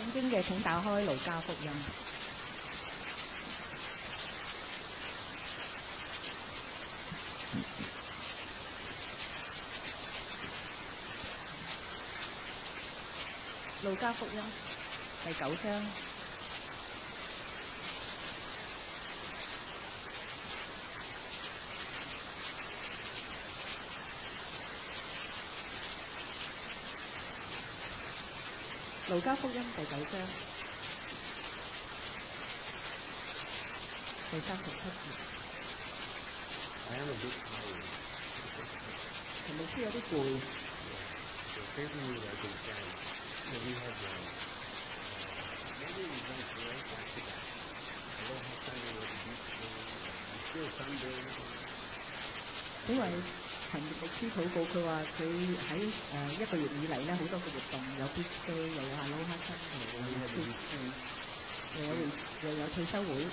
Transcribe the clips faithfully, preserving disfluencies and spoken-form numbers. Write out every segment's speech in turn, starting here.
聖經嘅，請打開路加福音。路加福音第九章。路加福音第九章第三十七節。陳牧師有啲攰。因為陳牧師禱告，佢話佢喺誒一個月以嚟咧，好多個活動，有必須，又有阿魯哈新會，又有又有退休會。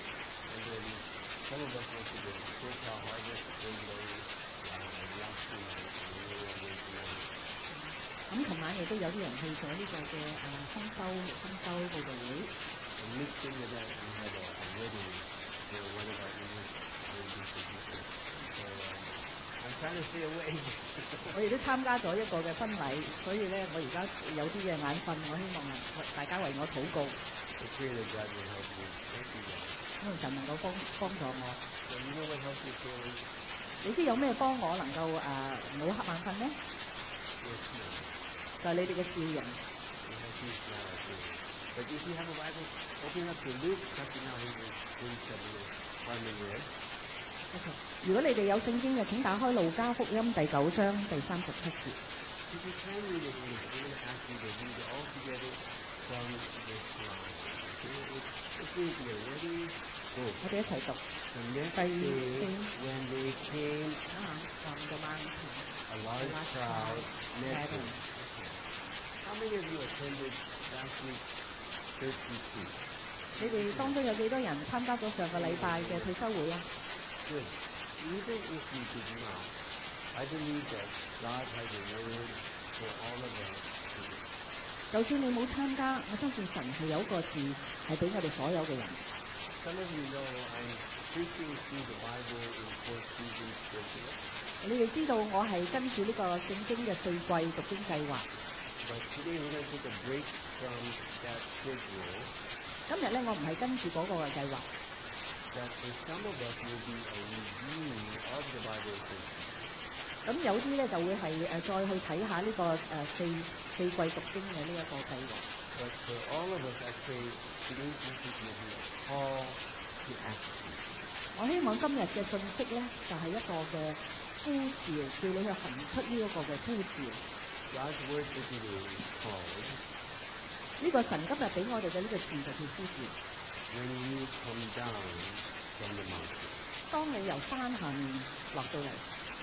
咁琴晚亦都有啲人去咗呢個嘅誒豐收豐收報道會。我亦都參加咗一個嘅婚禮，所以咧我而家有啲嘅眼瞓，我希望大家為我禱告，希望神能夠幫幫助我。你知有咩幫我能夠誒唔好瞌眼瞓呢？就係你哋嘅笑容。Okay. 如果你哋有聖經嘅，請打開路加福音第九章第三十七節。我哋一齊讀。第二節。啊，from the mountain, a large crowd met him. How many of you attended last week's church retreat? 你哋當中有幾多人參加咗上個禮拜嘅退休會啊？ Good. Even if you did not, I believe that God has a word for all of us. 就算你冇參加，我相信神係有一個字係俾我哋所有嘅人。 Some of you know I'm preaching through the Bible in four seasons schedule. 你哋知道我係跟住呢個聖經嘅四季讀經計劃。 But today we're going to take a break from that schedule. 今日咧，我唔係跟住嗰個嘅計劃。 That for some of us will be a review of the Bible essentials. 咁有啲咧就會係誒再去睇下呢個誒四四季讀經嘅呢一個計劃。 But for all of us, I pray today's message will be a call to action. 我希望今日嘅信息咧就係一個嘅呼召，叫你去行出呢一個嘅呼召。 God's word for today is called. 呢個神今日俾我哋嘅呢個字就叫呼召。 When you come down from the mountain. 當你由山下面落到嚟。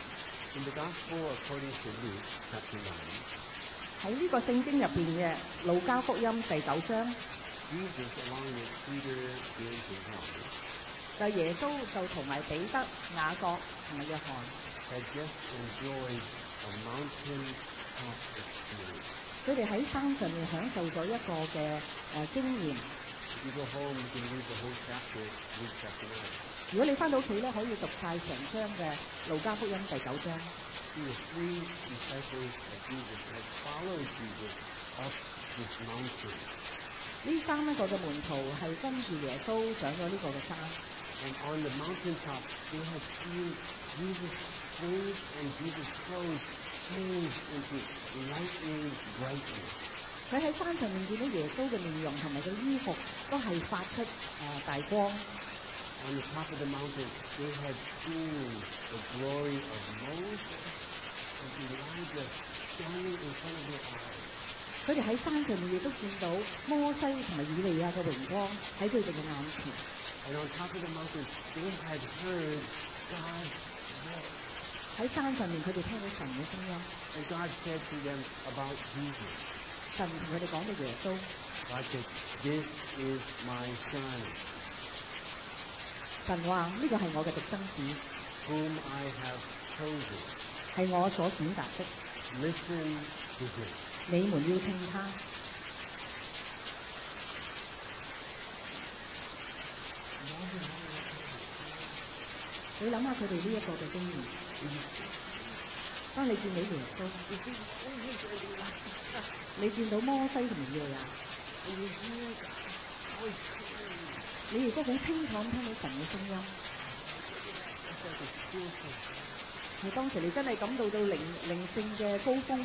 In the Gospel according to Luke, chapter nine. 喺呢個聖經入邊嘅路加福音第九章。 Jesus, along with Peter, James, and John. 就耶穌就同埋彼得、雅各同埋約翰。 Had just enjoyed a mountain top experience. 佢哋喺山上面享受咗一個嘅誒經驗。 If you go home, you can read the whole chapter, Luke chapter nine. 如果你翻到屋企咧，可以讀晒成章嘅路加福音第九章。 The three disciples of Jesus had followed Jesus up this mountain. 呢三一個嘅門徒係跟住耶穌上咗呢個嘅山。 And on the mountain top, they had seen Jesus' face and Jesus' clothes change into lightning brightness. 佢喺山上面見到耶穌嘅面容同埋個衣服都係發出誒、呃、大光。 On the top of the mountain, they had seen the glory of Moses and Elijah shining in front of their eyes. 佢哋喺山上面亦都見到摩西同埋以利亞嘅榮光喺佢哋嘅眼前。 And on top of the mountain, they had heard God's voice. 喺山上面，佢哋聽到神嘅聲音。 And God said to them about Jesus. 神同佢哋講到耶穌。 God said, "This is my son." 神話呢個係我嘅獨生子 ，whom I have chosen. 係我所選擇的。 Listen to him. 你們要聽他。 你諗下佢哋呢一個嘅經驗。 When you 當你見到耶穌， you see Moses and Elijah, 你見到摩西同耶利亞， and you hear God voice clearly. 你亦都好清楚咁聽到神嘅聲音。 That's like a spiritual high. 係當時你真係感到到靈靈性嘅高峰。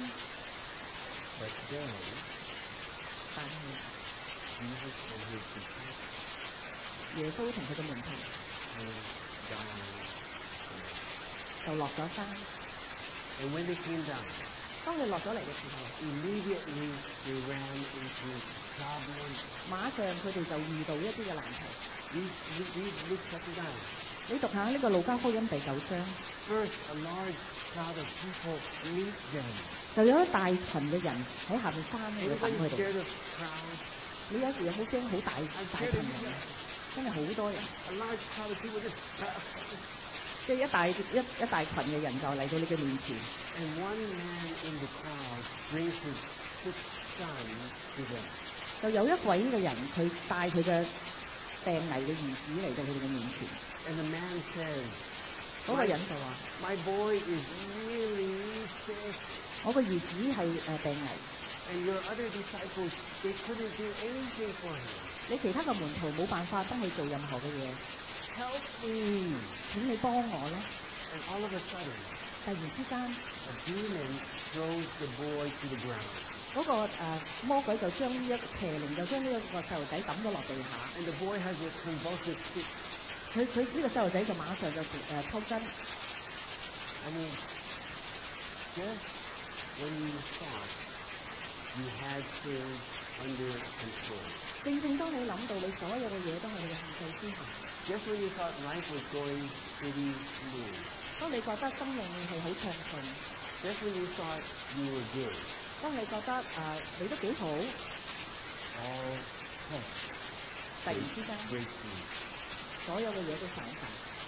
But then 但係 Jesus and his disciples 耶穌同佢嘅門徒 came down. 就落咗山。 And when they came down, 當你落咗嚟嘅時候， immediately they ran into problems. 馬上佢哋就遇到一啲嘅難題。 Read, read, read Luke chapter nine. 你讀下呢個路加福音第九章， First, a large crowd of people meet them. 就有一大群嘅人喺下邊山嗰度等 Anybody 佢哋。 scared of crowds? 你有時有冇驚好大 I'm 大 scared 群 of 人 you. 啊？真係好多人， A large crowd of people just. 即係一大一一大群嘅人就嚟到你嘅面前。 And one man in the crowd brings his sick son to them. 就有一位嘅人，佢帶佢嘅病危嘅兒子嚟到佢哋嘅面前。 And the man says, 嗰、個人就話： My boy is really sick. 我個兒子係誒病危， And your other disciples, they couldn't do anything for him. 你其他嘅門徒冇辦法幫佢做任何嘅嘢， Help me. 請你幫我啦！ And all of a sudden, 突然之間， a demon throws the boy to the ground. 嗰、個、呃、魔鬼就將呢一邪靈就將呢一個細路仔抌咗落地下。 And the boy has a convulsive fit. 佢佢呢個細路仔就馬上就誒抽筋。 I mean, just when you thought you had things under control, 正正當你諗到你所有嘅嘢都係你嘅控制之下， just when you thought life was going pretty smooth, 當你覺得生命係好暢順， just when you thought you were good, 當你覺得誒、呃、你都幾好， all hell 突然之間 breaks loose. 所有嘅嘢都散晒，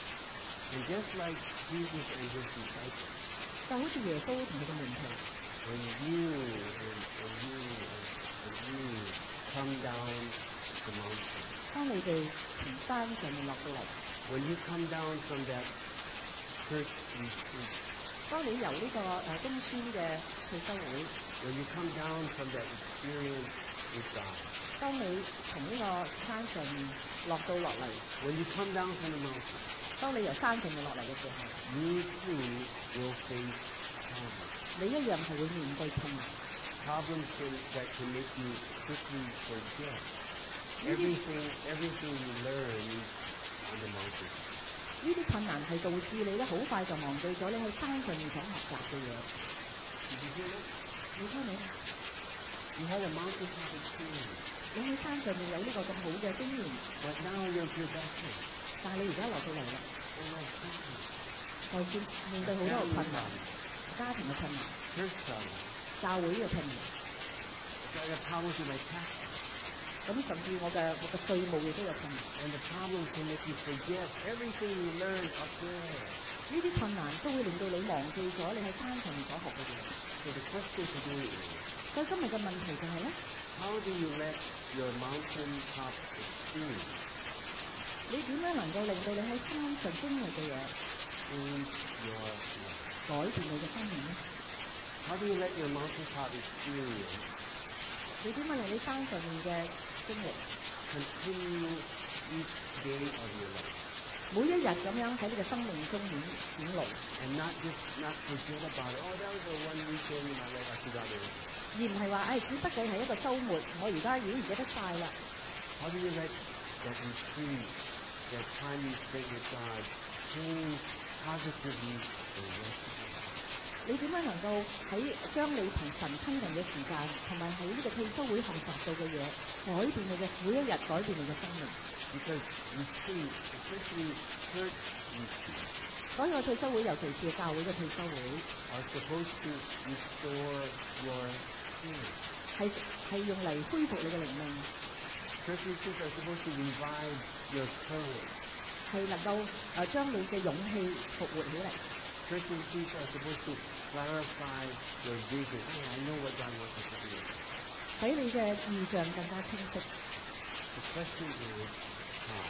And just like Jesus and his disciples, 就好似耶穌同佢嘅門徒， when you and, and you and, and you come down the mountain, 當你哋從山上面落到嚟， when you come down from that church retreat, 當你由呢、個誒、呃、東村嘅退休會， when you come down from that experience with God, 當你從呢個山上面落到落嚟， when you come down from the mountain, 當你由山上面落嚟嘅時候， you too will face problems. 你一樣係會面對困難。 Problems can, that can make you quickly forget everything, everything you learned on the mountain. 呢啲困難係導致你咧好快就忘記咗你喺山上面想學習嘅嘢。 Did you hear that? 你聽你， You had a mountaintop experience, 你喺山上面有呢個咁好嘅經驗， but now you're you're back here. 但係你而家落到嚟啦， And like problems, 就算面對好多嘅困難，家庭嘅困難、 church problems, 教會嘅困難， I got problems with my tax, 咁甚至我嘅我嘅稅務亦都有困難。 and the problems can make you forget everything you learned up there. 呢啲困難都會令到你忘記咗你喺山上面所學嘅嘢。 So the question today is, 所以今日嘅問題就係咧， how do you let your mountaintop experience 你點樣能夠令到你喺山上經歷嘅嘢 change your life? 改變你嘅生命咧？ How do you let your mountaintop experience 你點樣令你山上面嘅經歷 continue each day of your life 每一日咁樣喺你嘅生命中顯顯露， and not just not forget about it? Oh, that was the one weekend in my life I forgot it. 而唔係話誒只不過係一個週末，我而家已經唔記得晒啦。 How do you let that retreat, that time you spent with God, change positively the rest of your life? 你點樣能夠喺將你同神親近嘅時間，同埋喺呢個退休會學習到嘅嘢，改變你嘅每一日，改變你嘅生命？ Because retreat, especially church retreat, 所以我退休會，尤其是教會嘅退休會， are supposed to restore your spirit. 係係用嚟恢復你嘅靈命， Church retreats are supposed to revive your courage. 係能夠誒、呃、將你嘅勇氣復活起嚟。 Church retreats are supposed to clarify your vision. Oh, I know what God wants us to do. 使你嘅意象更加清晰。 The question is how.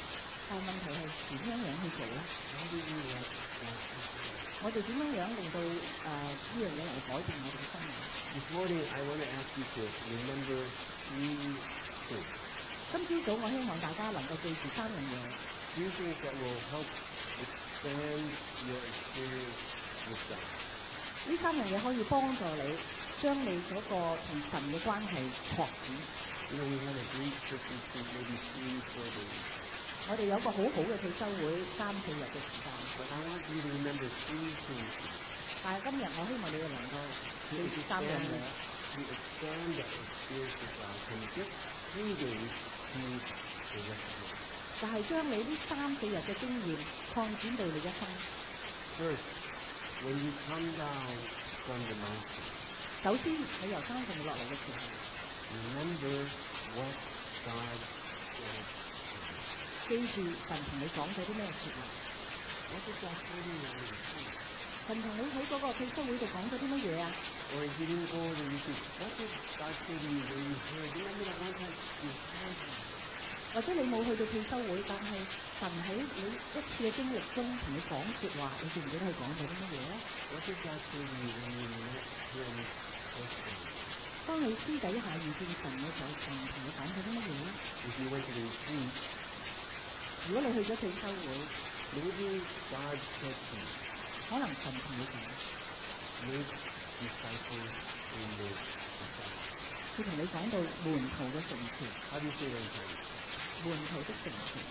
但係問題係點樣樣去做咧？ How do we let God happen? 我哋點樣樣令到誒呢樣嘢嚟改變我哋嘅生命？ This morning, I want to ask you to remember three things. 今朝早我希望大家能夠記住三樣嘢， Three things that will help expand your experience with God. 呢三樣嘢可以幫助你將你嗰個同神嘅關係擴展。 You know, we had a great Christmas trip, maybe three, four days. 我哋有個好好嘅退休會，三四日嘅時間。 But I want you to remember three things. 但係今日我希望你哋能夠 To 記住三樣 expand, 嘢， to expand that experience with God from just three days to the rest of it. 就係將你呢三四日嘅經驗擴展到你一生。 First, when you come down from the mountain, 首先，你由山上落嚟嘅時候， remember what God said. 記住神同你講咗啲咩説話。 What did God say to you when you came? 神同你喺嗰個退休會度講咗啲乜嘢啊？ Or if you didn't go to the retreat, what did God say to you when you heard? Remember that one time you heard Him? 或者你冇去到退休會，但係神喺你一次嘅經歷中同你講説話，你記唔記得佢講咗啲乜嘢咧？ What did God say to you when you met Him personally? 當你私底下遇見神嘅時候，神同你講咗啲乜嘢咧？ If you went to the retreat, 如果你去咗退休會， maybe God said to you, 可能神同你講， make disciples who make disciples. 佢同你講到門徒嘅成全， How do you say that in Chinese? 門徒的成全，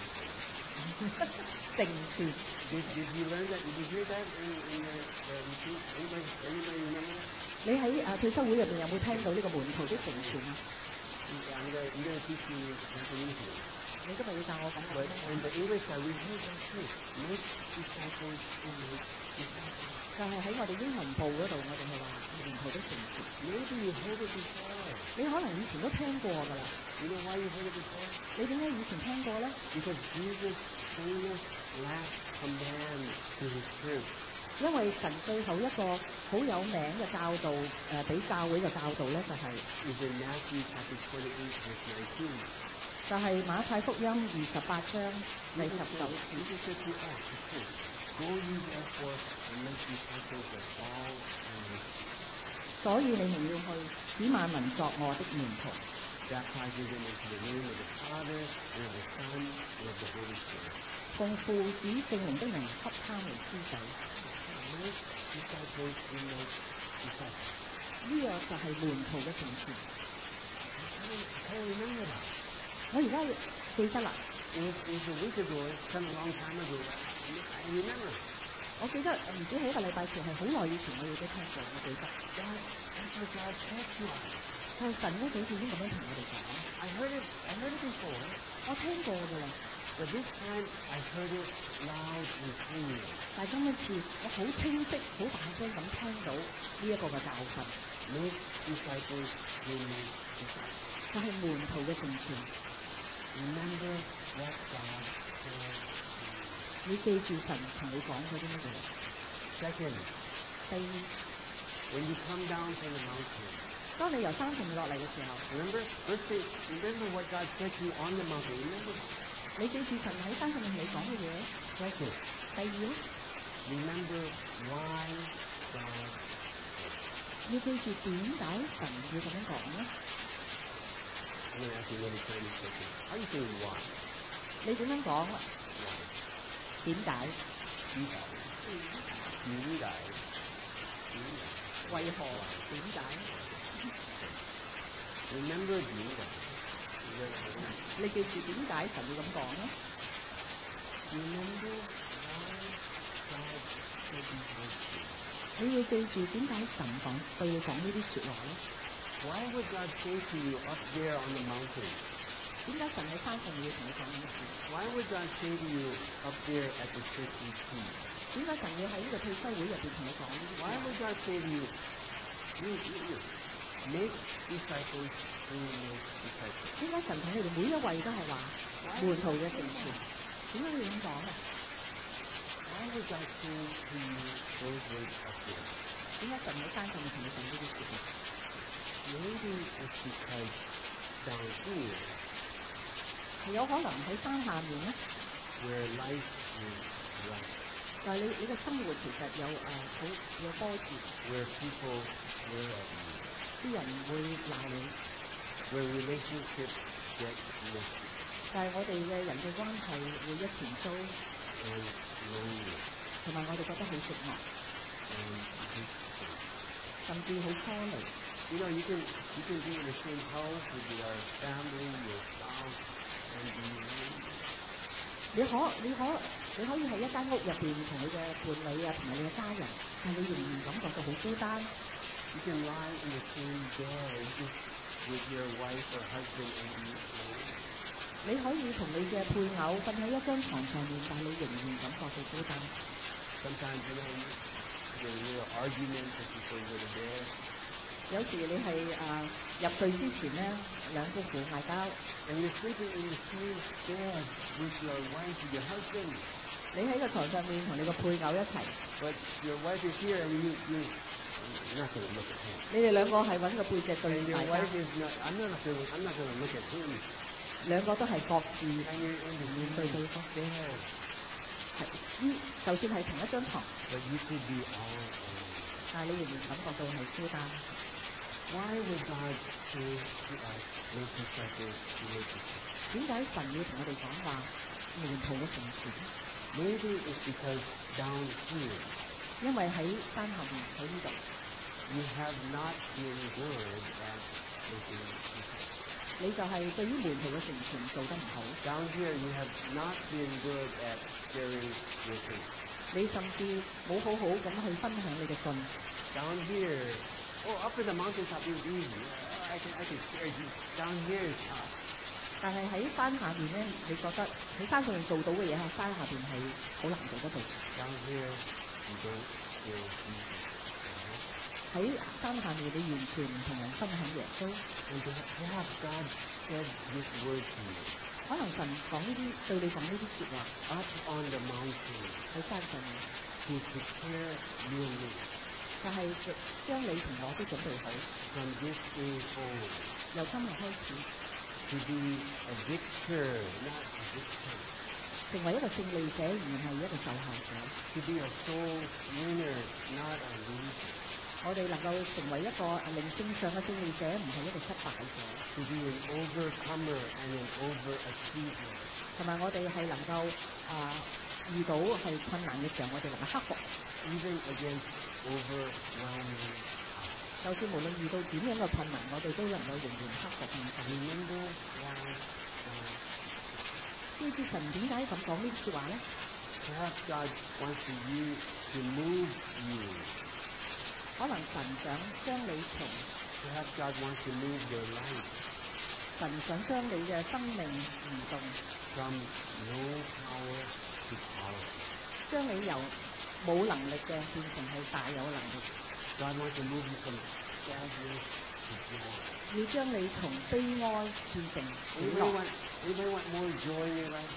Make 成全。 Did, did you learn that? Did you hear that in, in the, the retreat? Anybody, anybody remember that? 你喺誒退休會入邊有冇聽到呢個門徒的成全啊？ Yeah, I'm gonna, I'm gonna teach you Japanese here. 你今日要教我講 But 講 in the English side, we heard that too. Make disciples who make disciples. 就係喺我哋英文部嗰度，我哋係話門徒的成全。 Maybe you heard it before. 你可能以前都聽過㗎啦， You know why you heard it before? 你點解以前聽過咧？ Because Jesus' famous last command to his church 因為神最後一個好有名嘅教導，誒、俾教會嘅教導咧，就係、 is in Matthew chapter twenty-eight, verse nineteen. 就係、馬太福音二十八章第 Jesus 十 said, 九節。 Jesus said to us, the church, go ye therefore and make disciples of all nations, 所以你們要去，使萬民作我的門徒， baptizing them into the name of the Father, and of the Son, and of the Holy Spirit. 奉父子聖靈的名給他們施洗。 Make disciples who make disciples. 呢個就係門徒嘅成全。 I don't, I can't remember that. 我而家記得啦， It was, it was a week ago, it's kind of a long time ago. I remember. 我記得唔止係一個禮拜前，係好耐以前我亦都聽過，我記得。 God, that's what God said to us. 但係神咧好似已經咁樣同我哋講， I heard it, I heard it before, 我聽過㗎啦。 but this time I heard it loud and clear. 但係今一次我好清晰、好大聲咁聽到呢一個嘅教訓， Make disciples who make disciples. 就係門徒嘅成全。 Remember what God said to you. 你記住神同你講咗啲乜嘢？ Second, 第二， when you come down from the mountain, 當你由山上面落嚟嘅時候， remember, let's say, remember what God said to you on the mountain. Remember that. 你記住神喺山上面同你講嘅嘢。 Second, 第二咧， remember why God said it. 要記住點解神要咁樣講咧？ I'm going to ask you another Chinese question. How do you say why? 你點樣講？ Why? 點解？ 點解？點解？ 為何？點解？ Remember 點解？ 你記住點解神要咁講咧？ Remember why God said these words to you. 你要記住點解神講對你講呢啲説話咧？ Why would God say to you up there on the mountain? 點解神喺山上面要同你講呢啲事？ Why would God say to you up there at the church retreat? 點解神要喺呢個退休會入邊同你講呢啲説 Why 話？ would God say to you, you, you, you make disciples who make disciples? 點解神同你哋每一位都係話門徒嘅成全？點解要咁講啊？ Why would God say to you those words up there? 點解神喺山上面同你講呢啲説話？ Maybe it's because down here 係有可能喺山下面咧， where life is rough, 但係你你嘅生活其實有誒好、有波折， where people swear at you, 啲人會鬧你， where relationships get messy 但係我哋嘅人際關係會一團糟， and lonely 同埋我哋覺得好寂寞， and distant. 甚至好疏離。 You know, you can you can be in the same house with your family, your spouse, and be lonely. 你可你可你可以喺一間屋入邊同你嘅伴侶啊，同埋你嘅家人，但係你仍然感覺到好孤單。 You can lie in the same bed just with your wife or husband and be alone. 你可以同你嘅配偶瞓喺一張床上面，但係你仍然感覺到孤單。 Sometimes, you know, you, there's a little argument just before you go to bed. 有時你係誒、呃入睡之前咧，兩夫婦嗌交， And you're sleeping in the same bed with your wife or your husband. 你喺個床上面同你個配偶一齊， But your wife is here and you, you, you're not going to look at him. 你哋兩個係揾個背脊對 And 住 your 大家， wife is not, I'm not going to, I'm not going to look at him. 兩個都係各自 And you're in the 面對對方。 bed. 係呢，就算係同一張床， But you could be all alone. 但係你仍然感覺到係孤單。 Why would God say to us, make disciples, relationships? 點解神要同我哋講話門徒嘅成全？ Maybe it's because down here 因為喺山下面喺呢度， you have not been good at making disciples. 你就係對於門徒嘅成全做得唔好。 Down here you have not been good at sharing your faith. 你甚至冇好好咁去分享你嘅信。 Down here, oh, up in the mountaintop is easy. Oh, I can, I can share you. Down here is tough. 但係喺山下邊咧，你覺得喺山上面做到嘅嘢，喺山下邊係好難做得到。 Down here you don't feel easy. 喺山下面，你完全唔同人分享耶穌。 And perhaps God said this word to you. 可能神講呢啲對你講呢啲説話 Up on the mountain 喺山上面， to prepare you and me 就係將你同我都準備好， from this day forward 由今日開始 to be a victor, not a victim. 成為一個勝利者，而唔係一個受害者。 To be a soul winner, not a loser. 我哋能夠成為一個靈性上嘅勝利者，唔係一個失敗者。 To be an overcomer and an overachiever. 同埋我哋係能夠啊、遇到係困難嘅時候，我哋能夠克服。 Even against overwhelming odds. 就算無論遇到點樣嘅困難，我哋都能夠仍然克服面對。 Remember why God 知唔知神點解咁講呢啲説話咧？ Perhaps God wants to use to move you. 可能神想將你從 Perhaps God wants to move your life 神想將你嘅生命移動， from no power to power. 將你由冇能力嘅變成係大有能力。 God wants to move you from sadness to joy. 要將你從悲哀變成喜 Anybody 樂。 want, anybody want more joy in your life?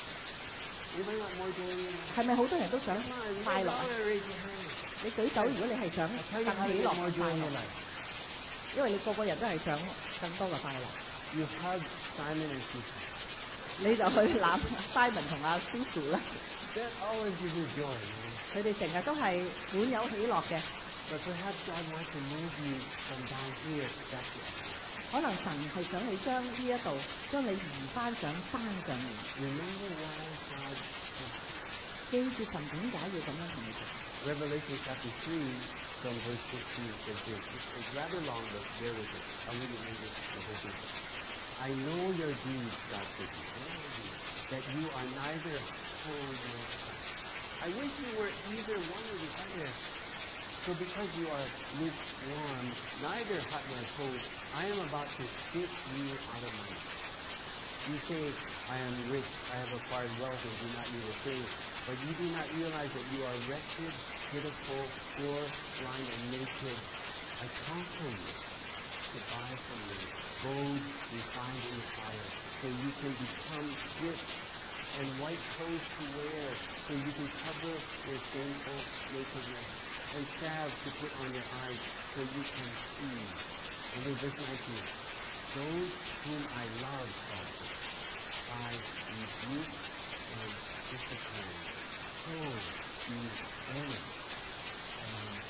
Anybody want more joy in your life? 係咪好多人都想 Come on, 快樂啊？ raise your hand. 你舉手，如果你係想 I'll 更 tell you how to 喜 get 樂 more 嘅快 joy in your 樂， life. 因為你個個人都係想更多嘅快樂， You hug Simon and Susan. 你就去攬 Simon 同阿 Susu 啦。 That always gives you joy, man. 佢哋成日都係滿有喜樂嘅。 But perhaps God wants to move you from down here back to up. 可能神係想你將呢一度將你移翻上山上面。 Remember why God said that? 記住神點解要咁樣同你做？ Revelation chapter three from verse fifteen says this. It's, it's rather long, but bear with it. I'll read it in English, the whole thing. I know your deeds, God says, I know your deeds, that you are neither cold nor hot. I wish you were either one or the other. So because you are lukewarm, neither hot nor cold, I am about to spit you out of my mouth. You say, I am rich, I have acquired wealth and do not need a thing, but you do not realize that you are wretched, pitiful, poor, blind, and naked. I counsel you to buy from me gold refined in the fire, so you can become rich, and white clothes to wear, so you can cover your shameful nakedness, and salve to put on your eyes, so you can see. And then verse nineteen. Those whom I love, God says, I rebuke and discipline. So be honest and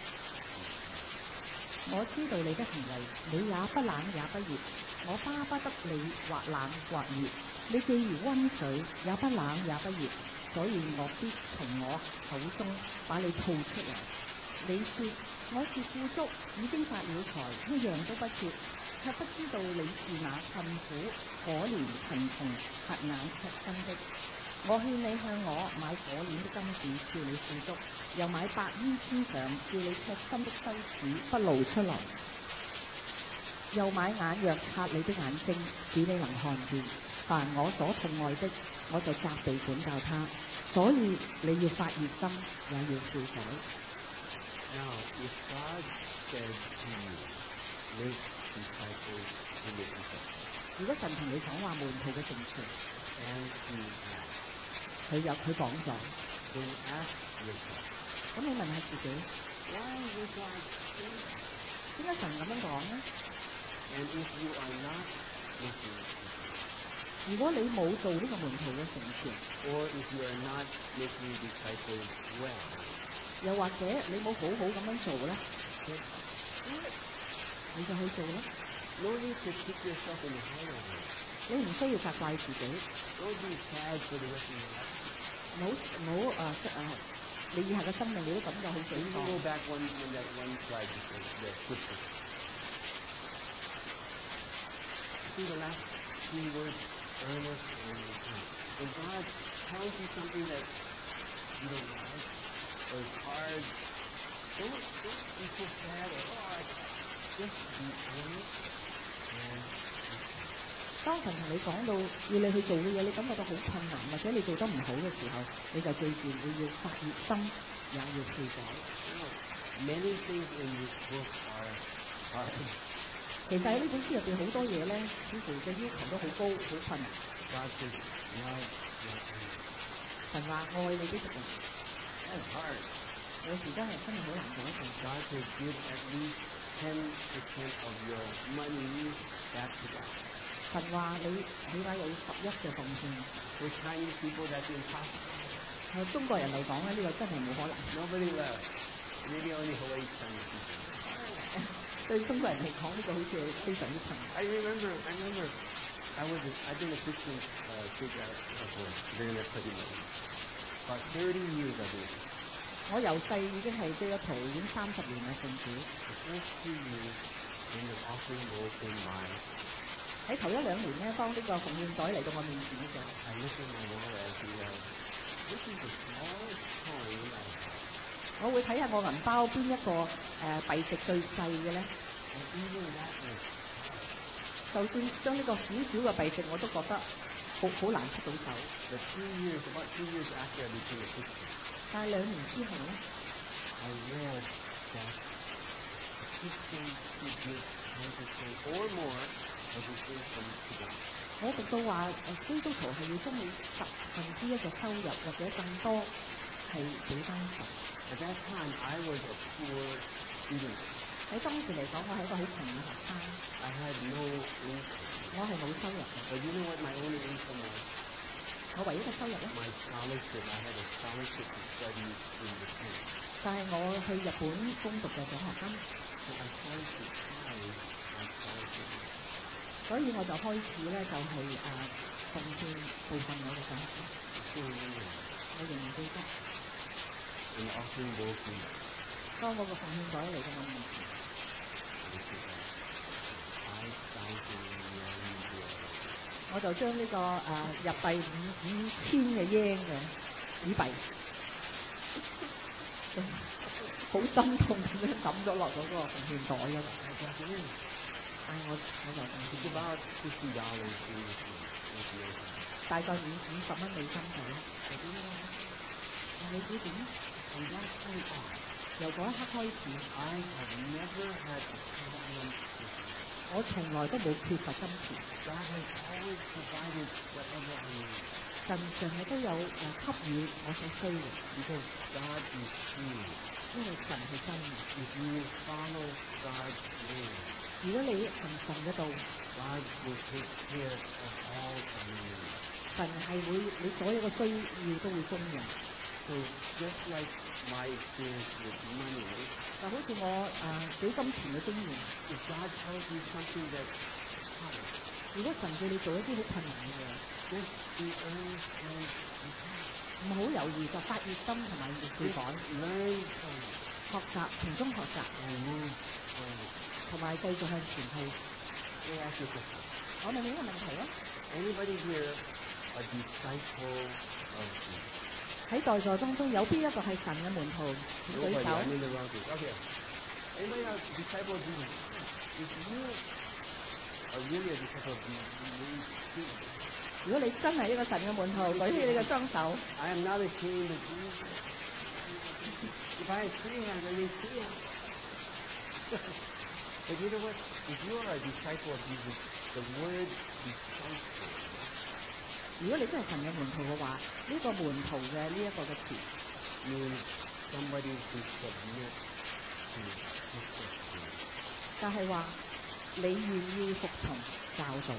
be 我知道你的行為，你也不冷也不熱，我巴不得你或冷或熱。你既如温水，也不冷也不熱，所以我必從我口中把你吐出來。你說我是富足，已經發了財，一樣都不缺，卻不知道你是那困苦、可憐、貧窮、瞎眼赤身的。我勸你向我買可憐的金子，叫你富足；又買白衣穿上，叫你赤身的羞恥不露出來；又買眼藥擦你的眼睛，使你能看見。凡我所痛愛的，我就責備管教他。所以你要發熱心，也要悔改。 Now, if God said to you, make disciples in the future, 如果神同你講話門徒嘅成全， and He has, 佢有佢講咗， then ask yourself, 咁你問下自己， why would God say that? 點解神咁樣講呢？ And if you are not making disciples, 如果你冇做呢個門徒嘅成全， or if you are not making disciples well, 又或者你冇好好咁樣做咧， then do it. 你就去做啦。 No need to kick yourself in the head over it. 你唔需要責怪自己， Don't be sad for the rest of your life. 唔好唔好誒誒，你以後嘅生命你都感覺好沮 You can 喪。 go back one when that one slide just says the scripture. See the last three words, earnest and repent. When God tells you something that you don't like or is hard, don't, don't be so sad or oh, just be earnest and repent. 當神同你講到要你去做嘅嘢，你感覺到好困難，或者你做得唔好嘅時候，你就記住你要發熱心，也要悔改。 You know, many things in this book are hard. 其實喺呢本書入邊好多嘢咧，似乎嘅要求都好高，好困難。 God says, love your enemy. 神話愛你的敵人， That's hard. 有時真係真係好難做得到。 God says, give at least ten percent of your money back to God. 神話你起碼有十一嘅奉獻。 For Chinese people, that's impossible. 喺中國人嚟講咧，呢、個真係冇可能。 Nobody loves. Maybe only Hawaii Chinese people. 對中國人嚟講，呢、個好似係非常之困難。 I remember, I remember, I was, a, I've been a Christian uh, kid uh, for during that thirty years. About thirty years I've been. 我由細已經係基督徒，已經三十年啦信主。 The first two years, when the offering bowl came by, 喺頭一兩年咧，當呢個奉獻袋嚟到我面前嘅時候， I looked at my wallet and realized, this is the smallest coin I have. 我會睇下我銀包邊一個誒、呃、幣值最細嘅咧。 And even that was hard. 就算將呢個少少嘅幣值我都覺得好好難出到手。 But two years, about two years after I became a Christian, 但係兩年之後咧， I read that Christians who give ten percent or more of his income to God. 我讀到話誒基督徒係要將你十分之一嘅收入或者更多係俾翻神。 At that time, I was a poor student. 喺當時嚟講，我係一個好窮嘅學生， I had no income. 我係冇收入嘅。 But you know what my only income was? 我唯一嘅收入咧， My scholarship. I had a scholarship to study in Japan. 就係我去日本攻讀嘅獎學金， So I started to tithe my scholarship. 所以我就開始咧就係、誒、奉獻部分我嘅獎學金。 I still remember that. 我仍然記得， And the offering bowl came by. 當嗰個奉獻袋嚟到我面前， I took out five thousand yen bill. 我就將呢、個誒、日幣五五千嘅 yen 嘅紙幣，好心痛咁樣抌咗落嗰個奉獻袋嗰度。 I got in. 但係我我就奉 It's 獻咗 about fifty dollars in Ethiopian. 大概五五十蚊美金度啦。 But you know what? 但你知點？ From that point on, 由嗰一刻開始， I have never had a problem with money. 我從來都冇缺乏金錢， God has always provided whatever I need. 神常日都有誒、給予我所需嘅， Because God is true. 因為神係真嘅。 If you follow God's way, 如果你行神嘅道， God will take care of all of your needs. 神神係會你所有嘅需要都會供應。 So just like my experience with money, 就好似我誒俾、呃、金錢嘅經驗。 if God tells you something that's hard, 如果神叫你做一啲好困難嘅嘢， just be earnest and repent. 唔好猶豫，就發熱心同埋悔改， Learn from it 學習從中學習， and move forward. 同埋繼續向前去。 Let me ask you a question. 我問你一個問題啊， Anybody here a disciple of Jesus? 喺在座當中有邊一個係神嘅門徒？請舉 Nobody. 手。 I'm in the wrong group. Okay. Anybody a disciple of Jesus? If you are really a disciple of Jesus, you really see it. 如果你真係一個神嘅門徒，舉起你嘅雙手。 I am not ashamed of Jesus. If I had three hands, I need three hands. But you know what? If you are a disciple of Jesus, the word disciple 如果你真係神嘅門徒嘅話，呢、這個門徒嘅呢一個嘅詞 means somebody who submits to his authority. 就係話你願意服從教導。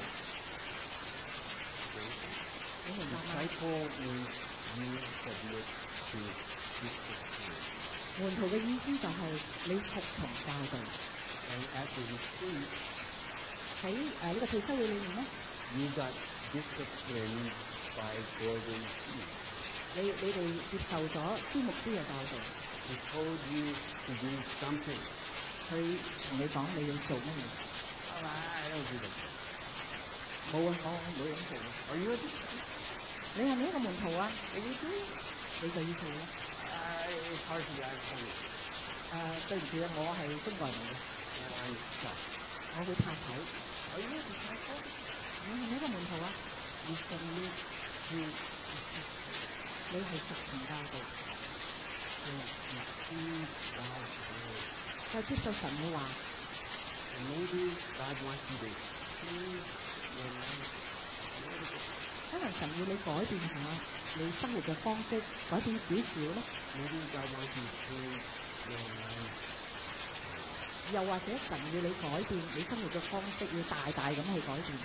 你明白嗎？ Disciple means you submit to his authority. 門徒嘅意思就係你服從教導。 And at the retreat, 喺誒呢個退休會裏面咧， you got disciplined by Gordon Fee. 你你哋接受咗朱牧師嘅教導， He told you to do something. 佢同你講你要做乜嘢？ Oh, I don't do that. 冇啊，我我冇咁做。 Are you a disciple? 你係咪一個門徒啊？ Are you doing it? 你就要做啦。 Uh, it's hard to be honest. 誒、對唔住啊，我係中國人嚟嘅， I'm shy. 我會怕醜。 Are you a disciple? 你係咪一個門徒啊？ You submit to his authority. 你係服從教導， So receive God's word. 就接受神嘅話。 And maybe God wants you to change your life a little bit. 可能神要你改變下你生活嘅方式，改變少少咧。 Maybe God wants you to change your life. 又或者神要你改變你生活嘅方式，要大大咁去改變，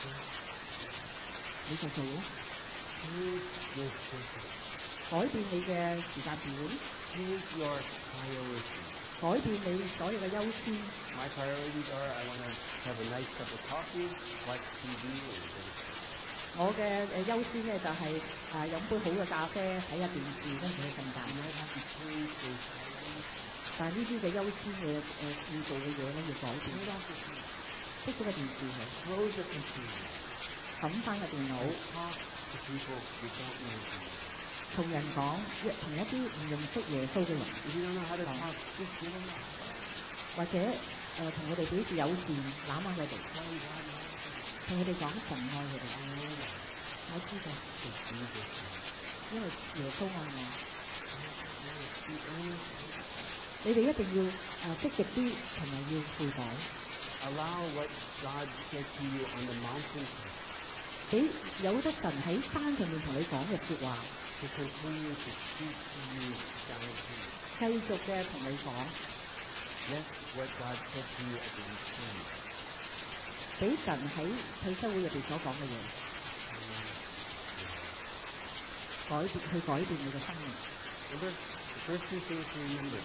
你就做咯。 Change your schedule. 改變你嘅時間表， Change your priorities. 改變你所有嘅優先。 My priorities are I want to have a nice cup of coffee, watch T V, and go to bed. 我嘅誒優先咧就係誒飲杯好嘅咖啡，睇下電視，跟住去瞓 You 覺。 might have to change those priorities. 但係呢啲嘅優先嘅誒要做嘅嘢咧要改變。 Turn off the T V. 熄咗個電視佢， Close the computer. 冚翻個電腦， Talk to people you don't know Jesus. 同人講一同一啲唔認識耶穌嘅人， If you don't know how to talk, just give them a hug. 或者誒同佢哋表示友善，攬下佢哋， Tell them God loves them. 同佢哋講神愛佢哋。 I know that. 我知道， It's Jesus' name. 因為耶穌愛我。 Be earnest. 你哋一定要誒、呃、積極啲，同埋要悔改， Allow what God said to you on the mountaintop 俾有得神喺山上面同你講嘅説話， to continue to speak to you down here. 繼續嘅同你講， Let what God said to you at the retreat. 俾神喺退休會入邊所講嘅嘢， 改變去改變你嘅生命。 Remember, the first two things to remember.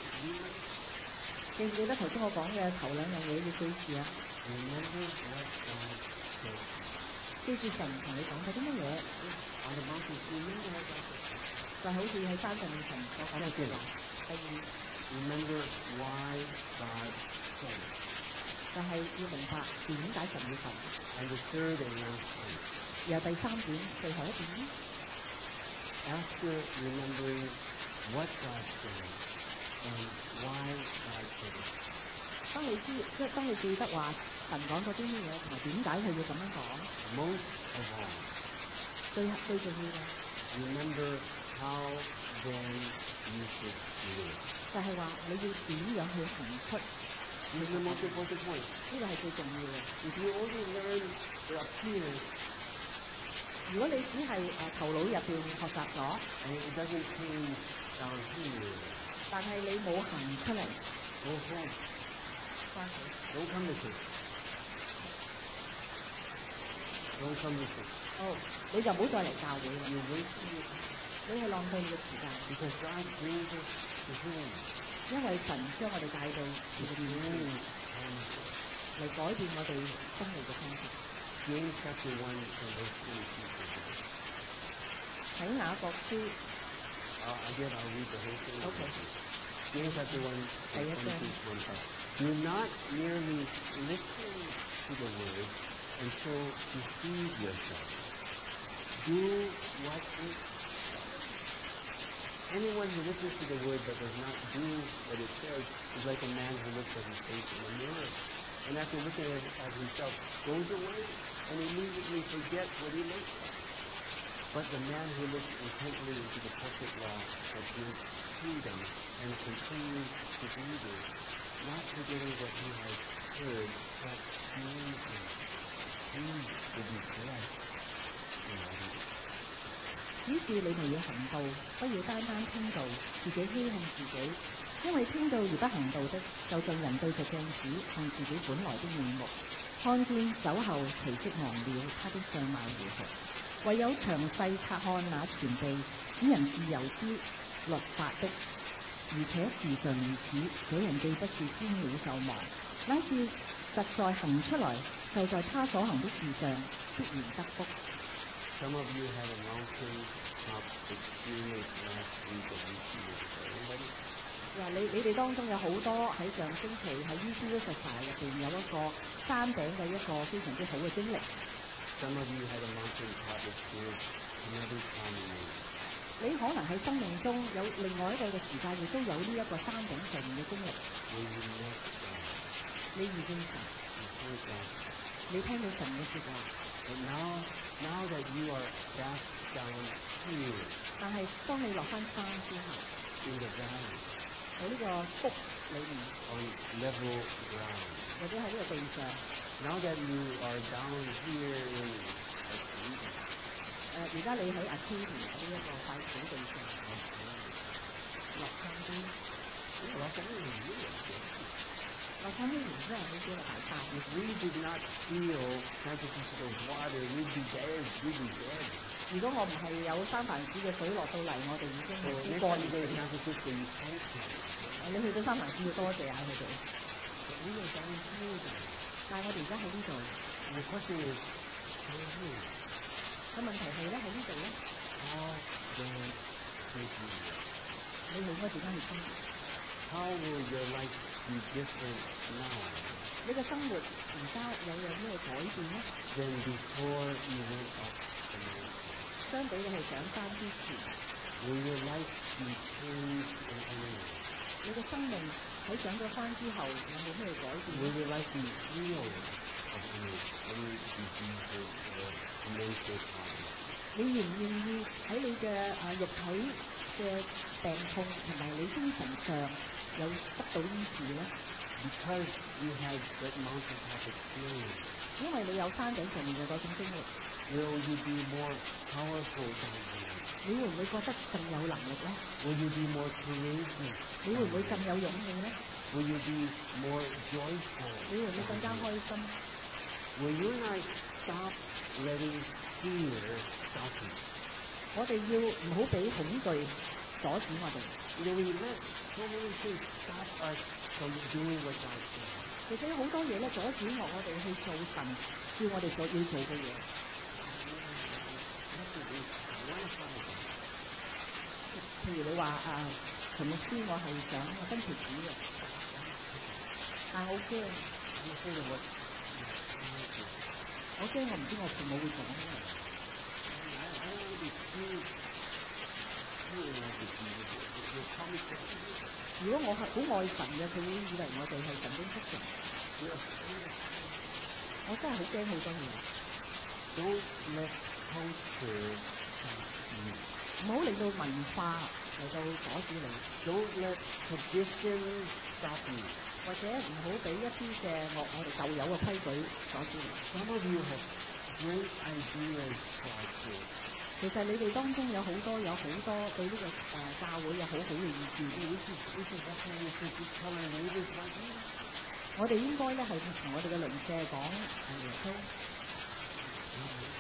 記唔記得頭先我講嘅頭兩樣嘢要記住啊？ Remember what God said to you. 記住神同你講咗啲乜嘢， On the mountain, remember what God said to you. 就好似喺山上面神所講嘅説話。第二 Remember why God said it. 就係要明白點解神要講。 And the third and last thing. 然後第三點，最後一點咧， After remembering what God said and why God said it, 當你知即係當你記得話神講咗啲乜嘢，同埋點解佢要咁樣講， most of all, 最最重要嘅 remember how then you should live. 就係話你要點樣去行出， This is the most important point. 呢個係最重要嘅。 If you only learn the appearance 如果你只係誒、呃、頭腦入邊學習咗， and it doesn't change down here, 但係你冇行出嚟， go home. 翻去 Don't come to church. Don't come to church. 哦，你就唔好再嚟教會啦， You're wasting your time. 你係浪費你嘅時間， Because God brings us to Him. 因為神將我哋帶到佢嘅面前 Change. 嚟改變我哋生活嘅方式。 James chapter one and verse twenty-two. 喺雅各書 Uh, again, I'll read the whole thing. Okay. James chapter one, Say it twenty-two, then. twenty-five. Do not merely listen to the word and so deceive yourself. Do what it says. Anyone who listens to the word but does not do what it says is like a man who looks at his face in a mirror, and after looking at, at himself goes away and immediately forgets what he looks like. But the man who looks intently into the perfect law that gives freedom and continues to read it, not forgetting what he has heard, but doing it, he will be blessed in what he does. 只是你們要行道，不要單單聽道，自己欺哄自己。因為聽道而不行道的，就像人對着鏡子看自己本來的面目，看見走後隨即忘了他的相貌如何。唯有詳細察看那全備使人自由之律法的，而且時常如此，這人既不是先了就忘，乃是實在行出來，就在他所行的事上必然得福。 Some of you had a mountain top experience last week at U C S. Anybody? 嗱，你你哋當中有好多喺上星期喺 U C S 入邊有一個山頂嘅一個非常之好嘅經歷。 Some of you had a mountain top experience another time in your life. 你可能喺生命中有另外一個嘅時間，亦都有呢一個山頂上面嘅經歷。 Where you met God. 你遇見神， You heard God. 你聽到神嘅説話， But now, now that you are back down here 但係當你落翻山之後， in the valley, 喺呢個谷裏面， on level ground, 或者喺呢個地上， now that you are down here in Arcadia, 誒而家你喺 Arcadia 呢一個塊土地上落山邊， well, that's only you. 落山邊然之後你叫嚟大山。 If we did not feel San Francisco's water, we'd be dead. We'd be dead. 如果我唔係有三藩市嘅水落到嚟，我哋已經 So 係 next 乾 time you go to 死。 San Francisco, you thank Him. 誒你去到三藩市要多謝下佢哋， But we are down here now. 但係我哋而家喺呢度， And the question is, down here, 個問題係咧喺呢度咧， how then should you live? 你係應該點樣去生活？ How will your life be different now 你嘅生活而家有有咩改變咧？ than before you went up the mountain? 相比你係上山之前， Will your life be changed in any way? 你嘅生命喺上咗山之後有冇咩改變 Will 咧？ your life be healed of any, any diseases or mental problems? 你願唔願意喺你嘅啊肉體嘅病痛同埋你精神上有得到醫治咧？ Because you had that mountaintop experience, 因為你有山頂上面嘅嗰種經歷， will you be more powerful down here? 你會唔會覺得更有能力咧？ Will you be more courageous? 你會唔會更有勇氣咧？ Will you be more joyful? 你會唔會更加開心？ Will you not stop letting fear stop you? 我哋要唔好俾恐懼阻止我哋， You know, we let so many things stop us from doing what God says. 或者好多嘢咧阻止我我哋去做神叫我哋所要做嘅嘢。 I want to follow God. 譬如你話啊，陳牧師，我係想跟隨主嘅，但係我好驚， I'm afraid of what my parents do. 我驚我唔知我父母會做咩。 I, I don't want to be too, too in love with Jesus. You'll call me crazy. 如果我係好愛神嘅，佢會以為我哋係神經質嘅。 You're afraid of God. 我真係好驚好多嘢， Don't let culture stop you. 唔好令到文化嚟到阻止你， Don't let traditions stop you. 或者唔好俾一啲嘅我我哋舊有嘅規矩阻止你。 Some of you have great ideas for our church. 其實你哋當中有好多有好多對呢、個誒、呃、教會有好好嘅意見。 We should, we should definitely we should just tell our neighbors about Jesus. 我哋應該咧係同我哋嘅鄰舍講誒耶穌。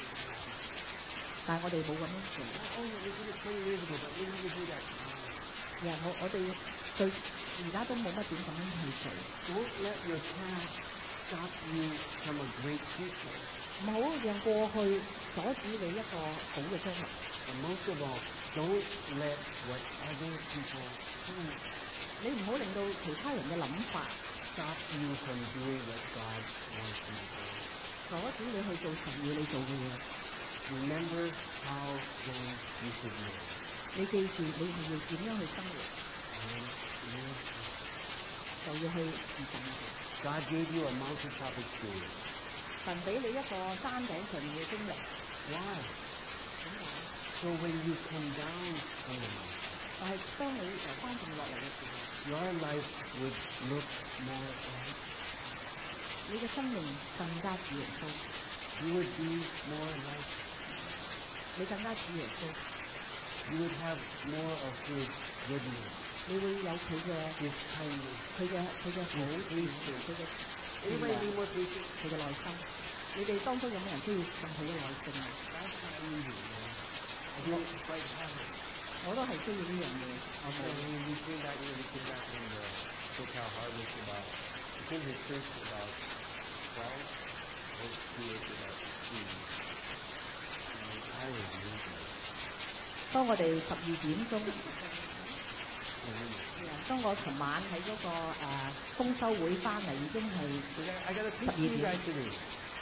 但係我哋冇咁樣做。 Oh, we did it twenty years ago, but we never do that now. 其實我我哋對而家都冇乜點咁樣去做。 Don't let your past stop you from a great future. 唔好讓過去阻止你一個好嘅將來。 And most of all, don't let what other people think 你唔好令到其他人嘅諗法 stop you from doing what God wants you to do. 阻止你去做神要你做嘅嘢。 Remember how then you should live. 你記住你係要點樣去生活， And live. 就要去自盡。 God gave you a mountaintop experience. 神俾你一個山頂上面嘅經歷。 Why? 點解？ So when you come down from the mountain, 但係當你由山上落嚟嘅時候， your life would look more like 你嘅生命更加似耶穌， you would be more like 你更加似耶穌， you would have more of His goodness, 你會有佢嘅 His kindness. 佢嘅佢嘅好，佢嘅 Anybody need more patience? 佢嘅內心。你哋當中有冇人需要咁好嘅耐性啊？ That's not easy, man. I do it quite hard. 我都係需要呢樣嘢。我 So 冇。 when we came back, when we came back from the SoCal Harvest about, we came to church about twelve, or two or about three. And I was losing. 當我哋十二點鐘， Mm-hmm. 當我尋晚喺嗰、個誒公修會翻嚟，已經係 So I got to teach you guys today.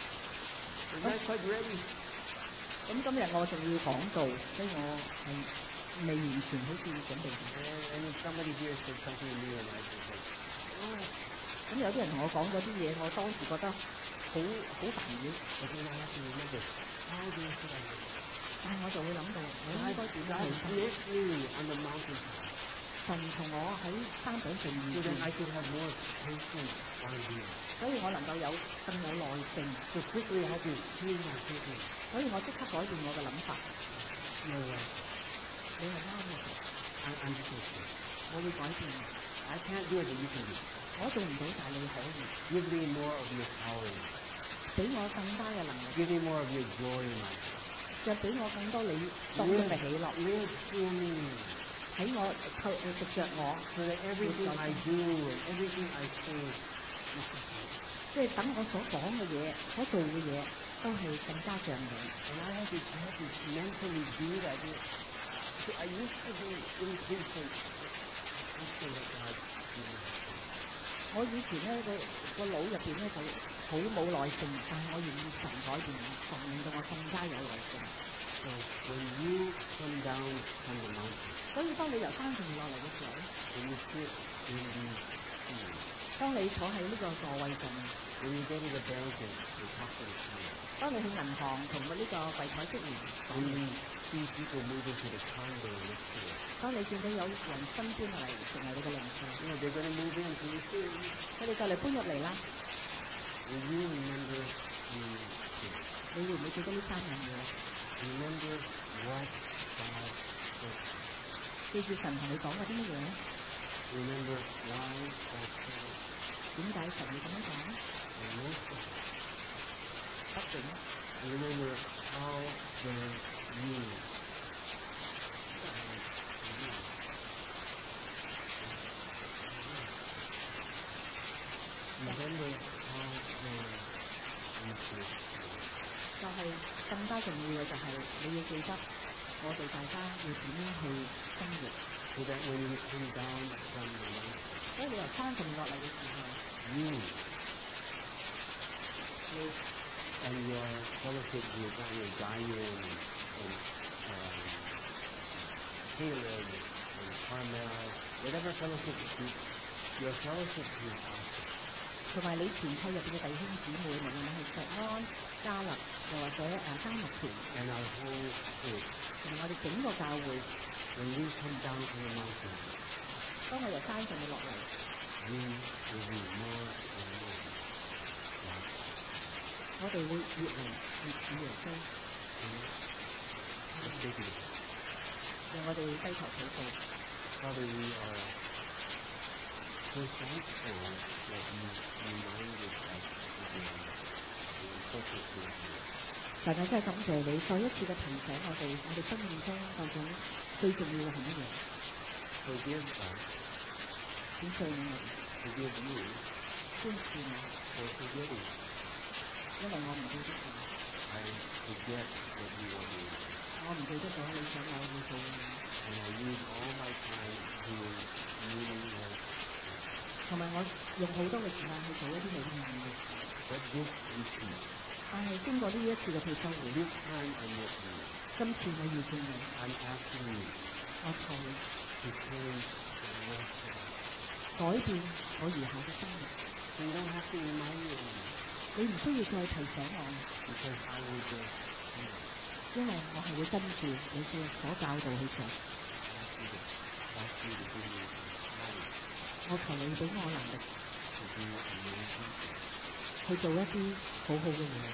You're not quite ready. 咁今日我仲要講道，所以我係未完全好似準備好。 And, and then somebody here said something to me, and I was like, oh, 咁有啲人同我講咗啲嘢，我當時覺得好好煩擾， but then I have to remember, how do I should I live? 但係我就會諗到我應 God, 該點樣 God 去生活。 met me on the mountaintop 神同我喺山頂上 so 遇 that 見， I could have more patience on Him. 所以我能夠有更有耐性， So quickly I had to change my thinking. 所以我即刻改變我嘅諗法。 You're right. 你係啱嘅， I, I'm just going to change. 我會改變。 I can't do it, but you can do it. 我做唔到，但係你可以， Give me more of your power in life. 俾我更加嘅能力， Give me more of your joy in life. 就俾我更多你當中嘅喜樂， Live through me 喺我透誒藉着我， so that everything I do and everything I say is complete. 即係等我所講嘅嘢，所做嘅嘢都係更加像你。 And I had to, I had to mentally do that. See, I used to be impatient. I used to let God do my thing. 我以前咧個個腦入邊咧就好冇耐性，但係我願意神改變我，神令到我更加有耐性。 So when you come down from the mountain, 所以當你由山上面落嚟嘅時候咧， when you sit in these seats, 當你坐喺呢個座位上面， when you go to the bank and, and talk to the teller, 當你去銀行同呢個櫃台職員講 when 嘢， you see people moving to the condo next door, 當你見到有人新搬入嚟成為你嘅鄰舍， you know, they're going to move in pretty soon. 佢哋就嚟搬入嚟啦， Will you remember these things? 你會唔會記得呢三樣嘢？ Remember what God said. 記住神同你講過啲乜嘢？ Remember why God said it. 點解神要咁樣講？ And most of all, 不斷 remember how then you remember how then you should live. 就係更加重要嘅就係你要記得我哋大家要點樣去生活。 So that when you come down from the mountain, 所以你由山上面落嚟嘅時候， you 你 and your fellowship group, not your Diane and, and um, Caleb and Carmel, whatever fellowship group, your fellowship group also. 同埋你團契入邊嘅弟兄姊妹，無論你係石安、加勒，又或者誒加勒團， And our whole church, 同埋我哋整個教會， when we come down from the mountain, 當我由山上面落嚟， we will be more and more like God. 我哋會越嚟越似耶穌。 Amen. Let's take it again. 讓我哋低頭禱告。 Father, we are so thankful that you reminded us again the importance of you. 神神啊，真係感謝你，再一次嘅提醒我哋，我哋生命中究竟最重要嘅係乜嘢？ Forgive us. 點對你我哋？ Forgive you 寬恕我， for forgetting. 因為我唔記得咗， I forget what you want me to do. 我唔記得咗你想我要做嘅嘢， And I use all my time doing meaningless. 同埋我用好多嘅時間去做一啲冇意義嘅事。 But this repeat. 但係經過呢一次嘅退休會， This time I met you. 今次我遇見你， I'm asking you 我求你 to change the rest of it. 改變我餘下嘅生命。 You don't have to remind me anymore. 你唔需要再提醒我， Because I will just do it. 因為我係會跟住你嘅所教導去做。 Ask you to, ask you to give me time 我求你俾我能力 to do amazing things. 去做一啲好好嘅嘢，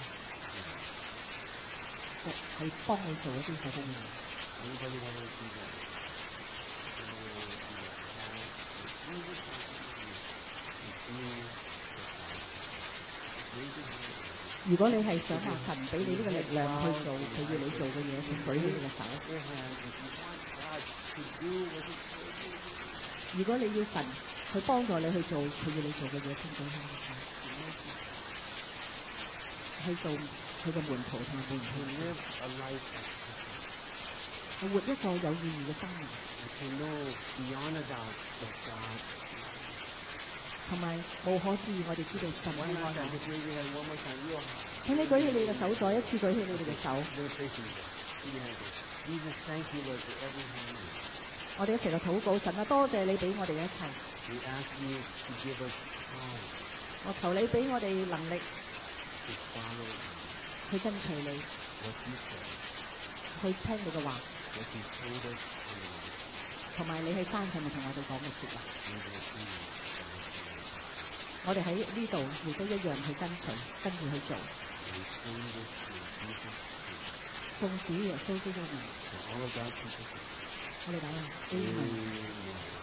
係幫你做一啲好好嘅嘢。 Anybody want to do that? Anybody want to do that? Have the Jesus to do the Father. Raise your hand. 如果你係想話神俾你呢個力量去做佢要你做嘅嘢，請舉起你嘅手。 Your hand if you want God to do what He told you to do. 如果你要神去幫助你去做佢要你做嘅嘢，請舉起你嘅手。去做佢嘅門徒同埋門 To 徒， live a life of purpose. 去活一個有意義嘅生命， And to know beyond a doubt that God. 同埋無可置疑，我哋知道神 One 係 more 愛 time, 我。 just raise your hand one more time, real high. 請你舉起你嘅手，再一次舉起你哋嘅手。 Little faces. Keep your hands up. Jesus, thank you, Lord, for every hand raised. 我哋一齊嘅禱告，神啊，多謝你俾我哋一齊。 We ask you to give us time 我求你俾我哋能力 to follow you. 去跟隨你， What you said, 去聽你嘅話， what you told us in the Bible. 同埋你喺山上面同我哋講嘅説話。 We will do the rest of it. 我哋喺呢度亦都一樣去跟隨，跟住去做。 We sing this in Jesus' name. 奉主耶穌基督嘅名， For all of God's people. 我哋打啊 Amen.